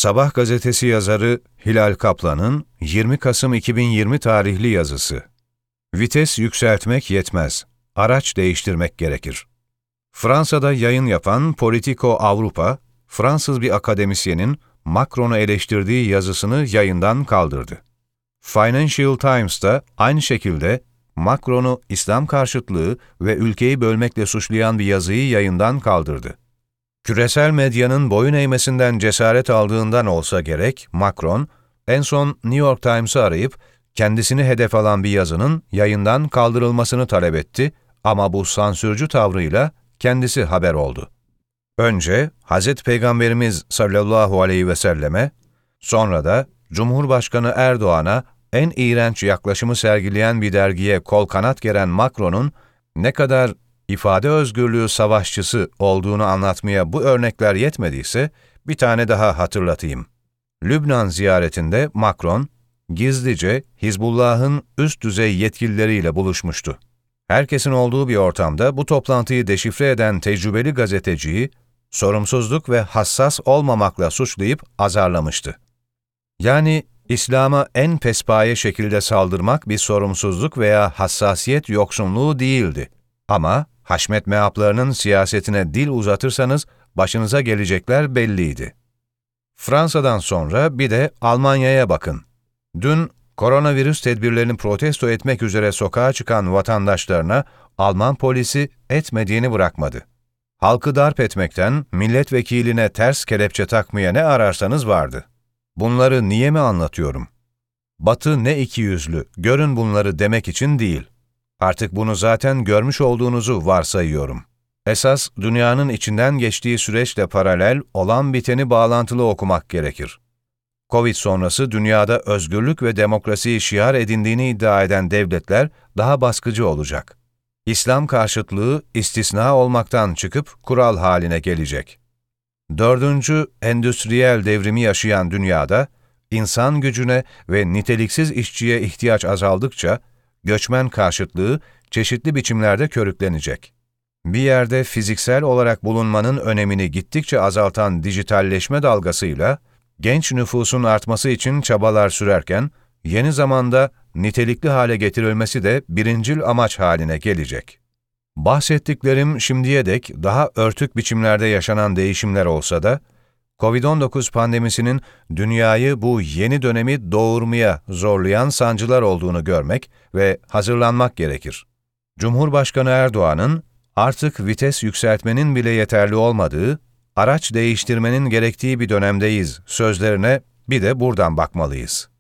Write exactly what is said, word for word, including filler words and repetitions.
Sabah gazetesi yazarı Hilal Kaplan'ın yirmi Kasım iki bin yirmi tarihli yazısı. Vites yükseltmek yetmez, araç değiştirmek gerekir. Fransa'da yayın yapan Politico Avrupa, Fransız bir akademisyenin Macron'u eleştirdiği yazısını yayından kaldırdı. Financial Times da aynı şekilde Macron'u İslam karşıtlığı ve ülkeyi bölmekle suçlayan bir yazıyı yayından kaldırdı. Küresel medyanın boyun eğmesinden cesaret aldığından olsa gerek, Macron, en son New York Times'ı arayıp kendisini hedef alan bir yazının yayından kaldırılmasını talep etti ama bu sansürcü tavrıyla kendisi haber oldu. Önce Hazreti Peygamberimiz sallallahu aleyhi ve selleme, sonra da Cumhurbaşkanı Erdoğan'a en iğrenç yaklaşımı sergileyen bir dergiye kol kanat geren Macron'un ne kadar ifade özgürlüğü savaşçısı olduğunu anlatmaya bu örnekler yetmediyse bir tane daha hatırlatayım. Lübnan ziyaretinde Macron, gizlice Hizbullah'ın üst düzey yetkilileriyle buluşmuştu. Herkesin olduğu bir ortamda bu toplantıyı deşifre eden tecrübeli gazeteciyi, sorumsuzluk ve hassas olmamakla suçlayıp azarlamıştı. Yani İslam'a en pespaye şekilde saldırmak bir sorumsuzluk veya hassasiyet yoksunluğu değildi. Ama Haşmet meaplarının siyasetine dil uzatırsanız başınıza gelecekler belliydi. Fransa'dan sonra bir de Almanya'ya bakın. Dün koronavirüs tedbirlerini protesto etmek üzere sokağa çıkan vatandaşlarına Alman polisi etmediğini bırakmadı. Halkı darp etmekten milletvekiline ters kelepçe takmaya ne ararsanız vardı. Bunları niye mi anlatıyorum? Batı ne ikiyüzlü, görün bunları demek için değil. Artık bunu zaten görmüş olduğunuzu varsayıyorum. Esas dünyanın içinden geçtiği süreçle paralel olan biteni bağlantılı okumak gerekir. Covid sonrası dünyada özgürlük ve demokrasiyi şiar edindiğini iddia eden devletler daha baskıcı olacak. İslam karşıtlığı istisna olmaktan çıkıp kural haline gelecek. Dördüncü endüstriyel devrimi yaşayan dünyada, insan gücüne ve niteliksiz işçiye ihtiyaç azaldıkça, göçmen karşıtlığı çeşitli biçimlerde körüklenecek. Bir yerde fiziksel olarak bulunmanın önemini gittikçe azaltan dijitalleşme dalgasıyla, genç nüfusun artması için çabalar sürerken, yeni zamanda nitelikli hale getirilmesi de birincil amaç haline gelecek. Bahsettiklerim şimdiye dek daha örtük biçimlerde yaşanan değişimler olsa da, kovid on dokuz pandemisinin dünyayı bu yeni dönemi doğurmaya zorlayan sancılar olduğunu görmek ve hazırlanmak gerekir. Cumhurbaşkanı Erdoğan'ın artık vites yükseltmenin bile yeterli olmadığı, araç değiştirmenin gerektiği bir dönemdeyiz sözlerine bir de buradan bakmalıyız.